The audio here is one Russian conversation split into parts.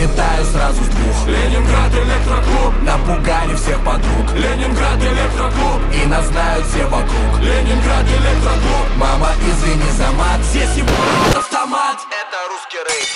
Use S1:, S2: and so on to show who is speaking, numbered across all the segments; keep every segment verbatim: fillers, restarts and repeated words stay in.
S1: Залетаю сразу с двух.
S2: Ленинград электроклуб.
S1: Напугали всех подруг.
S2: Ленинград электроклуб.
S1: И нас знают все вокруг.
S2: Ленинград электроклуб.
S1: Мама, извини за мат.
S2: Здесь ебут автомат.
S1: Это русский рейв.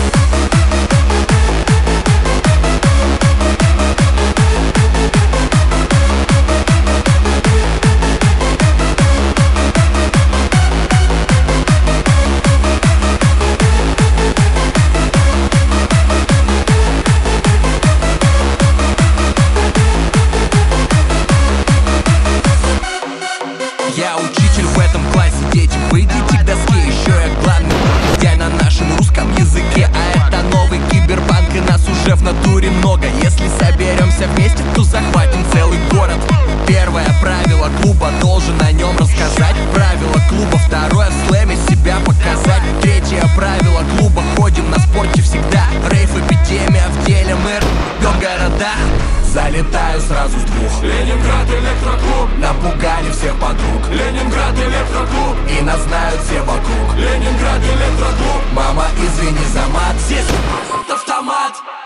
S1: Я учитель в этом классе, дети, выйдите к доске. Еще я главный я на нашем русском языке. А это новый киберпанк, и нас уже в натуре много. Если соберемся вместе, то захватим целый город. Первое правило клуба, должен о нем рассказать. Правило клуба, второе в слэме себя показать. Третье правило клуба, ходим на спорте всегда. Рейв, эпидемия в деле, мы рвем города. Залетаю сразу с двух.
S2: Ленинград электроклуб.
S1: Напугали всех подруг.
S2: Ленинград электроклуб.
S1: И нас знают все вокруг.
S2: Ленинград электроклуб.
S1: Мама, извини за мат.
S2: Здесь ебут автомат.